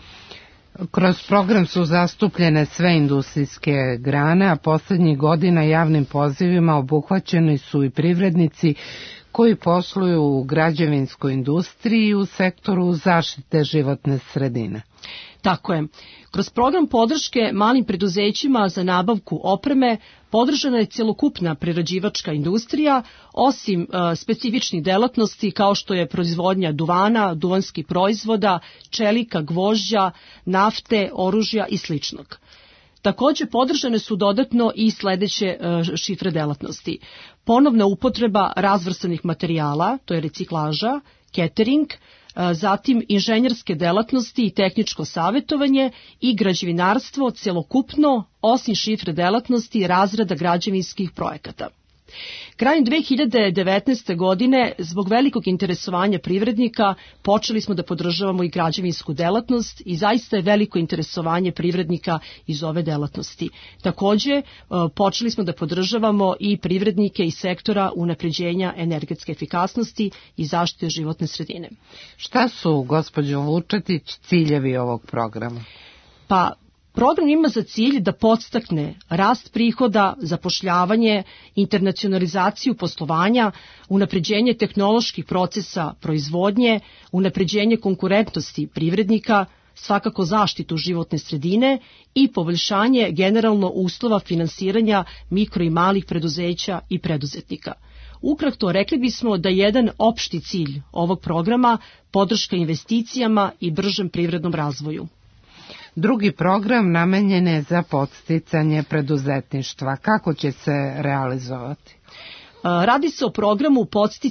Kroz program su zastupljene sve industrijske grane, a poslednjih godina javnim pozivima obuhvaćeni su i privrednici koji posluju u građevinskoj industriji i u sektoru zaštite životne sredine. Tako je. Kroz program podrške malim preduzećima za nabavku opreme podržana je celokupna prerađivačka industrija, osim specifičnih delatnosti kao što je proizvodnja duvana, duvanskih proizvoda, čelika, gvožđa, nafte, oružja i sličnog. Takođe podržane su dodatno i sledeće šifre delatnosti. Ponovna upotreba razvrstanih materijala, to je reciklaža, catering, zatim inženjerske delatnosti i tehničko savetovanje i građevinarstvo celokupno, osim šifre delatnosti razrada građevinskih projekata. Krajem 2019. godine, zbog velikog interesovanja privrednika, počeli smo da podržavamo i građevinsku delatnost i zaista je veliko interesovanje privrednika iz ove delatnosti. Takođe, počeli smo da podržavamo i privrednike iz sektora unapređenja energetske efikasnosti i zaštite životne sredine. Šta su, gospođo Vučetić, ciljevi ovog programa? Pa, program ima za cilj da podstakne rast prihoda, zapošljavanje, internacionalizaciju poslovanja, unapređenje tehnoloških procesa proizvodnje, unapređenje konkurentnosti privrednika, svakako zaštitu životne sredine i poboljšanje generalno uslova finansiranja mikro i malih preduzeća i preduzetnika. Ukratko, rekli bismo da je jedan opšti cilj ovog programa podrška investicijama i bržem privrednom razvoju. Drugi program namenjen je za podsticanje preduzetništva. Kako će se realizovati? Radi se o programu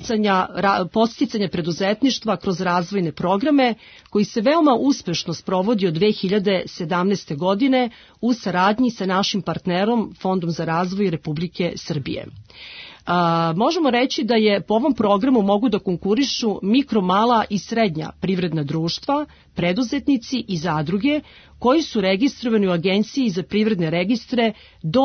podsticanja preduzetništva kroz razvojne programe koji se veoma uspešno sprovodi od 2017. godine u saradnji sa našim partnerom Fondom za razvoj Republike Srbije. Možemo reći da je po ovom programu mogu da konkurišu mikro, mala i srednja privredna društva, preduzetnici i zadruge koji su registrovani u Agenciji za privredne registre do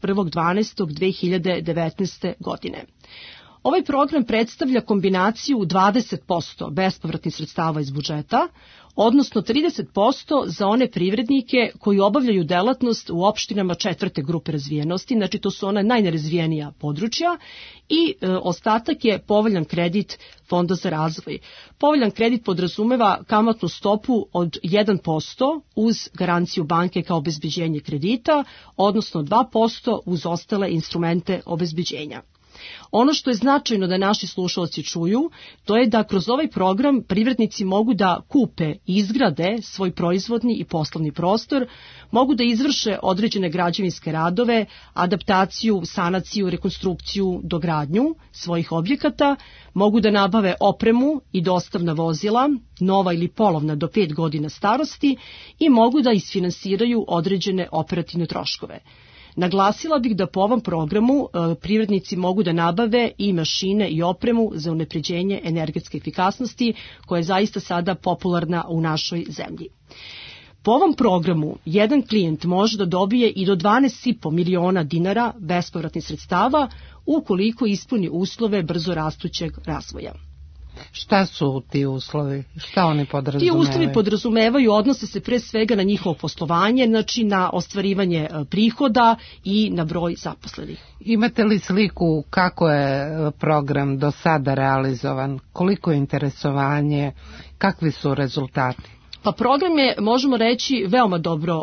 31.12.2019. godine. Ovaj program predstavlja kombinaciju 20% bespovratnih sredstava iz budžeta, odnosno 30% za one privrednike koji obavljaju delatnost u opštinama 4. grupe razvijenosti, znači to su ona najnerazvijenija područja, i ostatak je povoljan kredit Fonda za razvoj. Povoljan kredit podrazumeva kamatnu stopu od 1% uz garanciju banke kao obezbeđenje kredita, odnosno 2% uz ostale instrumente obezbeđenja. Ono što je značajno da naši slušalci čuju, to je da kroz ovaj program privrednici mogu da kupe i izgrade svoj proizvodni i poslovni prostor, mogu da izvrše određene građevinske radove, adaptaciju, sanaciju, rekonstrukciju, dogradnju svojih objekata, mogu da nabave opremu i dostavna vozila, nova ili polovna do 5 godina starosti, i mogu da isfinansiraju određene operativne troškove. Naglasila bih da po ovom programu privrednici mogu da nabave i mašine i opremu za unapređenje energetske efikasnosti, koja je zaista sada popularna u našoj zemlji. Po ovom programu jedan klijent može da dobije i do 12,5 miliona dinara bespovratnih sredstava ukoliko ispuni uslove brzo rastućeg razvoja. Šta su ti uslovi? Šta oni podrazumevaju? Ti uslovi podrazumevaju, odnose se pre svega na njihovo poslovanje, znači na ostvarivanje prihoda i na broj zaposlenih. Imate li sliku kako je program do sada realizovan? Koliko je interesovanje? Kakvi su rezultati? Pa program je, možemo reći, veoma dobro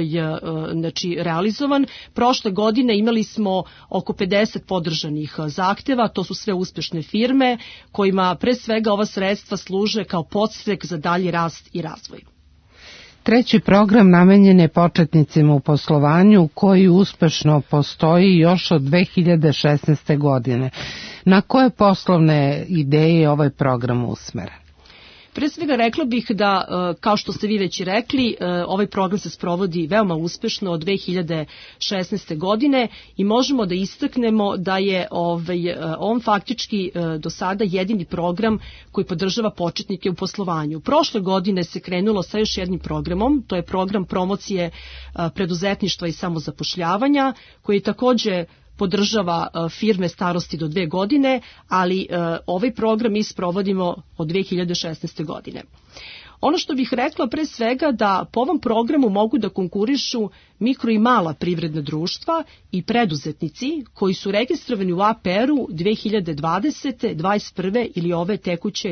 realizovan. Prošle godine imali smo oko 50 podržanih zahteva, to su sve uspešne firme kojima pre svega ova sredstva služe kao podstrek za dalji rast i razvoj. Treći program namenjen je početnicima u poslovanju koji uspešno postoji još od 2016. godine. Na koje poslovne ideje je ovaj program usmeren? Pre svega rekla bih da, kao što ste vi već i rekli, ovaj program se sprovodi veoma uspešno od 2016. godine i možemo da istaknemo da je on faktički do sada jedini program koji podržava početnike u poslovanju. Prošle godine se krenulo sa još jednim programom, to je program promocije preduzetništva i samozapošljavanja, koji takođe podržava firme starosti do 2 godine, ali ovaj program mi sprovodimo od 2016. godine. Ono što bih rekla pre svega da po ovom programu mogu da konkurišu mikro i mala privredna društva i preduzetnici koji su registrovani u APR-u 2020. 2021. ili ove tekuće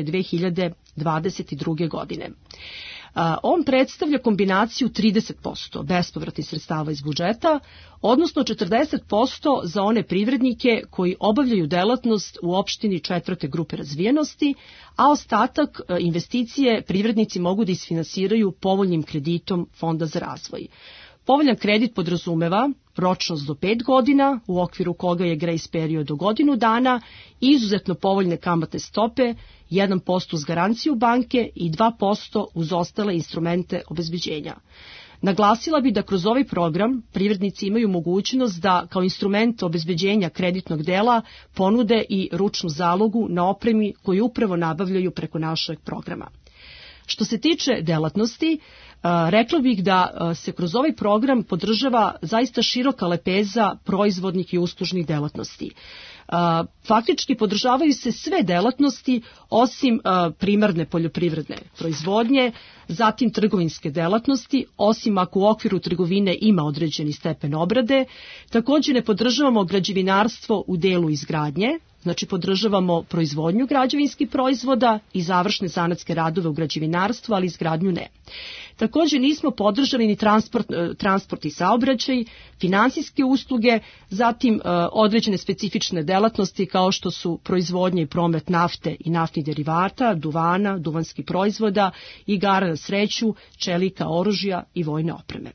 2022. godine. On predstavlja kombinaciju 30% bespovratnih sredstava iz budžeta, odnosno 40% za one privrednike koji obavljaju delatnost u opštini 4. grupe razvijenosti, a ostatak investicije privrednici mogu da isfinansiraju povoljnim kreditom Fonda za razvoj. Povoljan kredit podrazumeva ročnost do 5 godina, u okviru koga je grace period do godinu dana, i izuzetno povoljne kamatne stope, 1% uz garanciju banke i 2% uz ostale instrumente obezbeđenja. Naglasila bi da kroz ovaj program privrednici imaju mogućnost da kao instrument obezbeđenja kreditnog dela ponude i ručnu zalogu na opremi koju upravo nabavljaju preko našeg programa. Što se tiče delatnosti, rekla bih da se kroz ovaj program podržava zaista široka lepeza proizvodnih i uslužnih delatnosti. Faktički podržavaju se sve delatnosti osim primarne poljoprivredne proizvodnje, zatim trgovinske delatnosti, osim ako u okviru trgovine ima određeni stepen obrade. Također ne podržavamo građevinarstvo u delu izgradnje, znači podržavamo proizvodnju građevinskih proizvoda i završne zanatske radove u građevinarstvu, ali izgradnju ne. Također nismo podržali ni transport i saobraćaj, finansijske usluge, zatim određene specifične delatnosti kao što su proizvodnja i promet nafte i naftnih derivata, duvana, duvanskih proizvoda, igara na sreću, čelika, oružja i vojne opreme.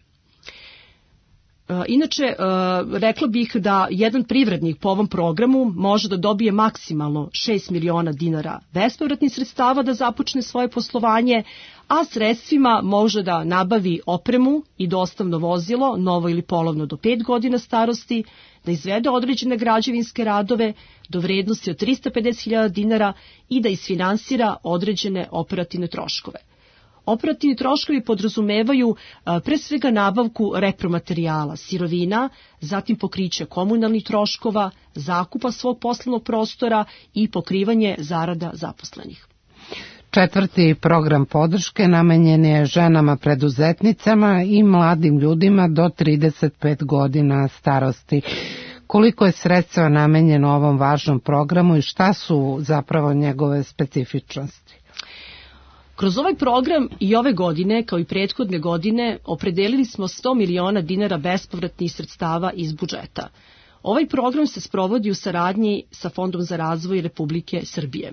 Inače, rekla bih da jedan privrednik po ovom programu može da dobije maksimalno 6 miliona dinara bespovratnih sredstava da započne svoje poslovanje, a sredstvima može da nabavi opremu i dostavno vozilo, novo ili polovno do 5 godina starosti, da izvede određene građevinske radove do vrednosti od 350.000 dinara i da isfinansira određene operativne troškove. Operativni troškovi podrazumevaju pre svega nabavku repromaterijala, sirovina, zatim pokriće komunalnih troškova, zakupa svog poslovnog prostora i pokrivanje zarada zaposlenih. Četvrti program podrške namenjen je ženama preduzetnicama i mladim ljudima do 35 godina starosti. Koliko je sredstva namenjeno ovom važnom programu i šta su zapravo njegove specifičnosti? Kroz ovaj program i ove godine, kao i prethodne godine, opredelili smo 100 miliona dinara bespovratnih sredstava iz budžeta. Ovaj program se sprovodi u saradnji sa Fondom za razvoj Republike Srbije.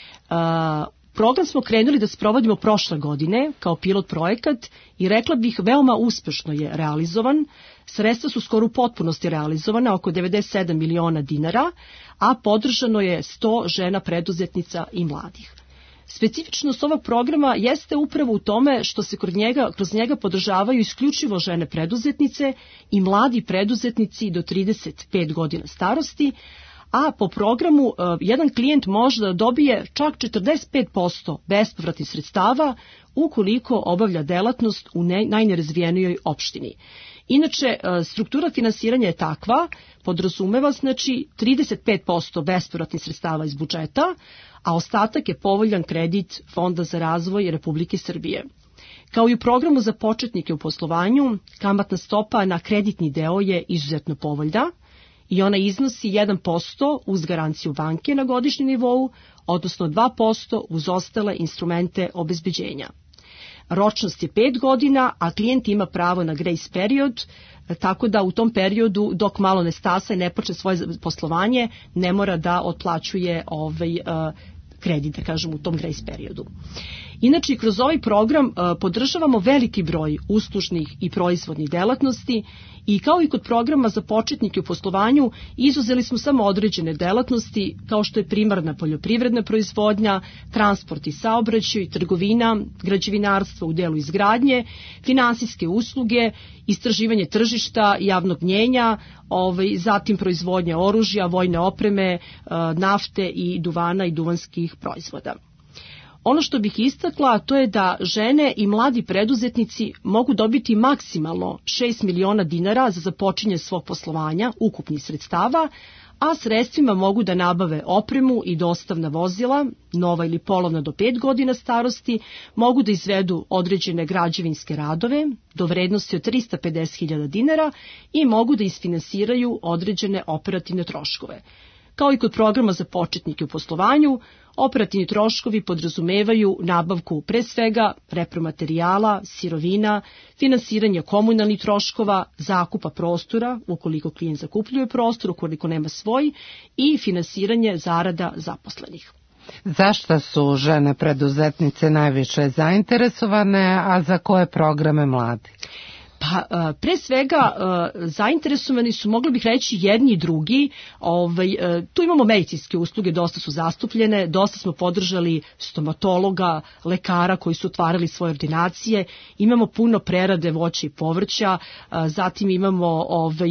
Program smo krenuli da sprovodimo prošle godine kao pilot projekat i rekla bih veoma uspešno je realizovan. Sredstva su skoro u potpunosti realizovana, oko 97 miliona dinara, a podržano je 100 žena preduzetnica i mladih. Specifičnost ovog programa jeste upravo u tome što se kroz njega podržavaju isključivo žene preduzetnice i mladi preduzetnici do 35 godina starosti, a po programu jedan klijent može da dobije čak 45% bespovratnih sredstava ukoliko obavlja delatnost u najnerazvijenijoj opštini. Inače, struktura finansiranja je takva, podrazumeva znači 35% bespovratnih sredstava iz budžeta, a ostatak je povoljan kredit Fonda za razvoj Republike Srbije. Kao i u programu za početnike u poslovanju, kamatna stopa na kreditni deo je izuzetno povoljna i ona iznosi 1% uz garanciju banke na godišnjem nivou, odnosno 2% uz ostale instrumente obezbeđenja. Ročnost je 5 godina, a klijent ima pravo na grace period, tako da u tom periodu dok malo ne stasa i ne počne svoje poslovanje, ne mora da otplaćuje kredit, da kažem, u tom grace periodu. Inače, kroz ovaj program podržavamo veliki broj uslužnih i proizvodnih delatnosti i kao i kod programa za početnike u poslovanju izuzeli smo samo određene delatnosti kao što je primarna poljoprivredna proizvodnja, transport i saobraćaj, trgovina, građevinarstvo u delu izgradnje, finansijske usluge, istraživanje tržišta, javnog mnjenja, zatim proizvodnja oružja, vojne opreme, nafte i duvana i duvanskih proizvoda. Ono što bih istakla, to je da žene i mladi preduzetnici mogu dobiti maksimalno 6 miliona dinara za započinje svog poslovanja, ukupnih sredstava, a sredstvima mogu da nabave opremu i dostavna vozila, nova ili polovna do 5 godina starosti, mogu da izvedu određene građevinske radove do vrednosti od 350.000 dinara i mogu da isfinansiraju određene operativne troškove. Kao i kod programa za početnike u poslovanju, operativni troškovi podrazumevaju nabavku pre svega repromaterijala, sirovina, finansiranje komunalnih troškova, zakupa prostora, ukoliko klijent zakupljuje prostor, ukoliko nema svoj, i finansiranje zarada zaposlenih. Zašto su žene preduzetnice najviše zainteresovane, a za koje programe mladi? Pa, pre svega, zainteresovani su, mogli bih reći, jedni i drugi. Tu imamo medicinske usluge, dosta su zastupljene, dosta smo podržali stomatologa, lekara koji su otvarali svoje ordinacije, imamo puno prerade voća i povrća, zatim imamo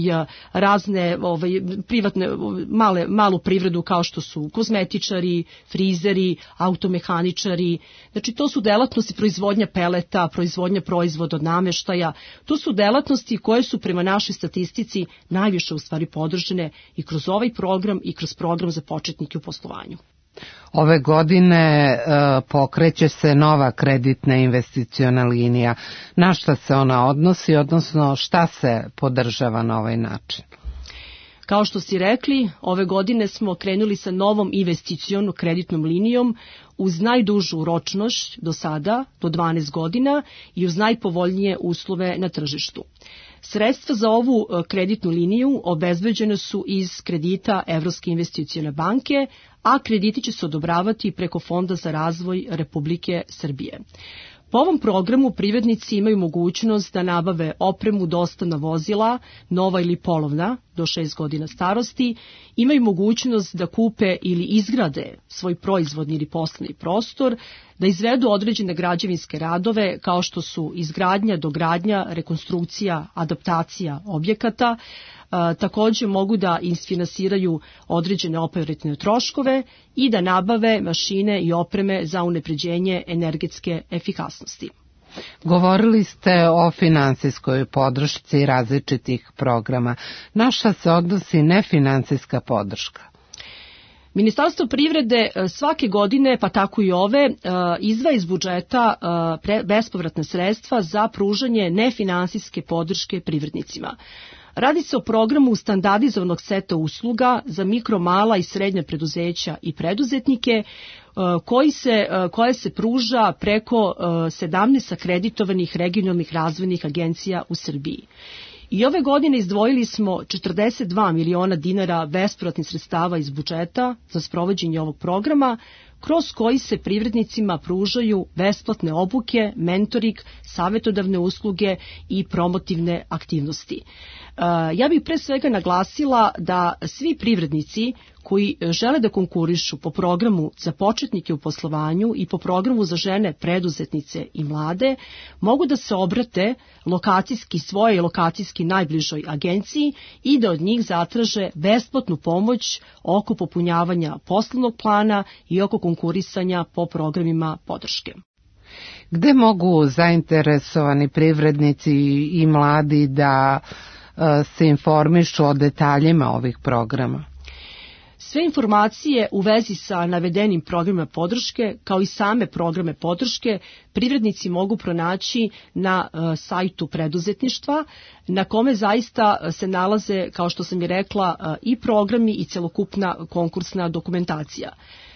razne privatne, malu privredu kao što su kozmetičari, frizeri, automehaničari. Znači, to su delatnosti proizvodnja peleta, proizvodnja proizvoda od nameštaja. To su delatnosti koje su prema našoj statistici najviše u stvari podržene i kroz ovaj program i kroz program za početnike u poslovanju. Ove godine pokreće se nova kreditna investiciona linija. Na šta se ona odnosi, odnosno šta se podržava na ovaj način? Kao što si rekli, ove godine smo krenuli sa novom investicionom kreditnom linijom uz najdužu ročnost do sada, do 12 godina i uz najpovoljnije uslove na tržištu. Sredstva za ovu kreditnu liniju obezbeđene su iz kredita Evropske investicione banke, a krediti će se odobravati preko Fonda za razvoj Republike Srbije. Po ovom programu privrednici imaju mogućnost da nabave opremu, dostavna vozila, nova ili polovna, do do 6 godina starosti imaju mogućnost da kupe ili izgrade svoj proizvodni ili poslovni prostor, da izvedu određene građevinske radove kao što su izgradnja, dogradnja, rekonstrukcija, adaptacija objekata. Takođe mogu da isfinansiraju određene operativne troškove i da nabave mašine i opreme za unapređenje energetske efikasnosti. Govorili ste o finansijskoj podršci različitih programa. Na šta se odnosi nefinansijska podrška? Ministarstvo privrede svake godine, pa tako i ove, izdvaja iz budžeta bespovratna sredstva za pružanje nefinansijske podrške privrednicima. Radi se o programu standardizovanog seta usluga za mikro, mala i srednja preduzeća i preduzetnike koje se pruža preko 17 akreditovanih regionalnih razvojnih agencija u Srbiji. I ove godine izdvojili smo 42 miliona dinara bespovratnih sredstava iz budžeta za sprovođenje ovog programa, kroz koji se privrednicima pružaju besplatne obuke, mentoring, savetodavne usluge i promotivne aktivnosti. Ja bih pre svega naglasila da svi privrednici koji žele da konkurišu po programu za početnike u poslovanju i po programu za žene preduzetnice i mlade mogu da se obrate svojoj lokacijski najbližoj agenciji i da od njih zatraže besplatnu pomoć oko popunjavanja poslovnog plana i oko konkurisanja po programima podrške. Gde mogu zainteresovani privrednici i mladi da se informišu o detaljima ovih programa? Sve informacije u vezi sa navedenim programima podrške, kao i same programe podrške, privrednici mogu pronaći na sajtu preduzetništva, na kome zaista se nalaze, kao što sam i rekla, i programi i celokupna konkursna dokumentacija.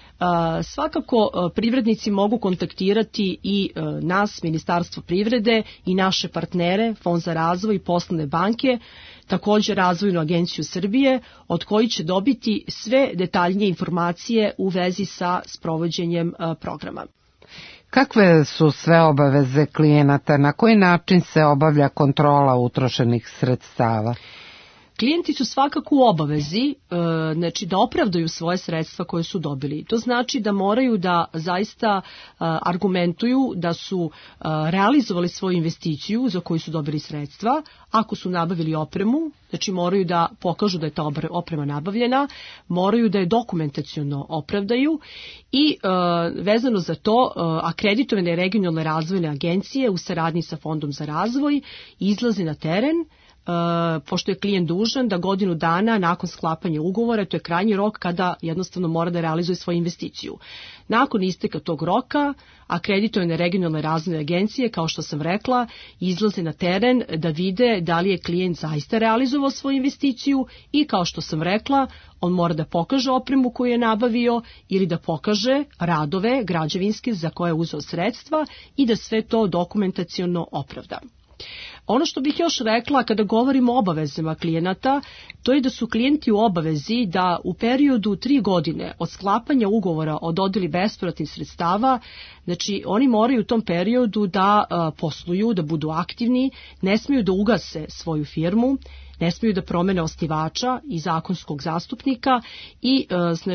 Svakako privrednici mogu kontaktirati i nas, Ministarstvo privrede, i naše partnere, Fond za razvoj i poslovne banke, takođe Razvojnu agenciju Srbije, od koji će dobiti sve detaljnije informacije u vezi sa sprovođenjem programa. Kakve su sve obaveze klijenata? Na koji način se obavlja kontrola utrošenih sredstava? Klijenti su svakako u obavezi da opravdaju svoje sredstva koje su dobili. To znači da moraju da zaista argumentuju da su realizovali svoju investiciju za koju su dobili sredstva. Ako su nabavili opremu, znači moraju da pokažu da je ta oprema nabavljena, moraju da je dokumentaciono opravdaju i vezano za to akreditovane regionalne razvojne agencije u saradnji sa Fondom za razvoj izlaze na teren, pošto je klijent dužan da godinu dana nakon sklapanja ugovora, to je krajnji rok kada jednostavno mora da realizuje svoju investiciju. Nakon isteka tog roka, akreditovane regionalne razvojne agencije, kao što sam rekla, izlaze na teren da vide da li je klijent zaista realizovao svoju investiciju i, kao što sam rekla, on mora da pokaže opremu koju je nabavio ili da pokaže radove građevinske za koje je uzeo sredstva i da sve to dokumentaciono opravda. Ono što bih još rekla kada govorimo o obavezama klijenata, to je da su klijenti u obavezi da u periodu 3 godine od sklapanja ugovora o dodeli bespovratnih sredstava, znači oni moraju u tom periodu da posluju, da budu aktivni, ne smiju da ugase svoju firmu, ne smiju da promene osnivača i zakonskog zastupnika i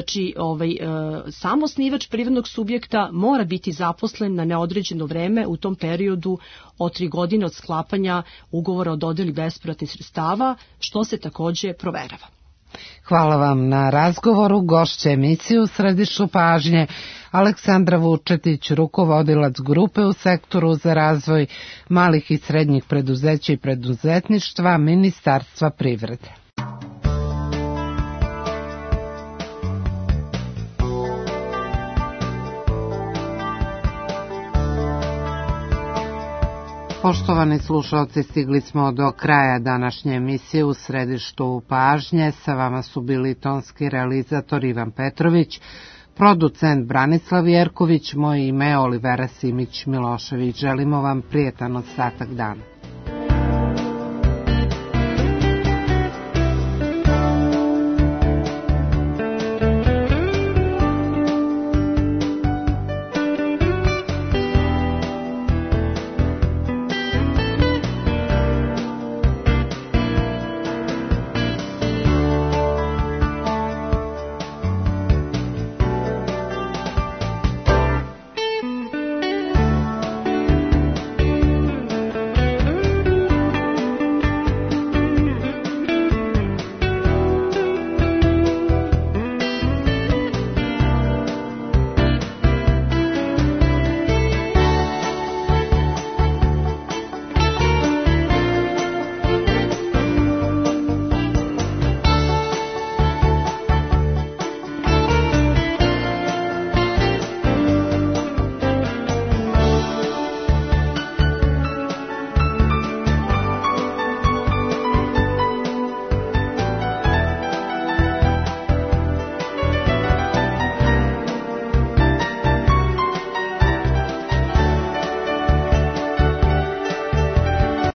sam osnivač privrednog subjekta mora biti zaposlen na neodređeno vreme u tom periodu od 3 godine od sklapanja ugovora o dodeli bespovratnih sredstava, što se takođe proverava. Hvala vam na razgovoru. Gošća emisiju u središtu pažnje Aleksandra Vučetić, rukovodilac grupe u sektoru za razvoj malih i srednjih preduzeća i preduzetništva Ministarstva privrede. Poštovani slušalci, stigli smo do kraja današnje emisije u središtu pažnje. Sa vama su bili tonski realizator Ivan Petrović, producent Branislav Jerković, moje ime je Olivera Simić Milošević. Želimo vam prijetan ostatak dana.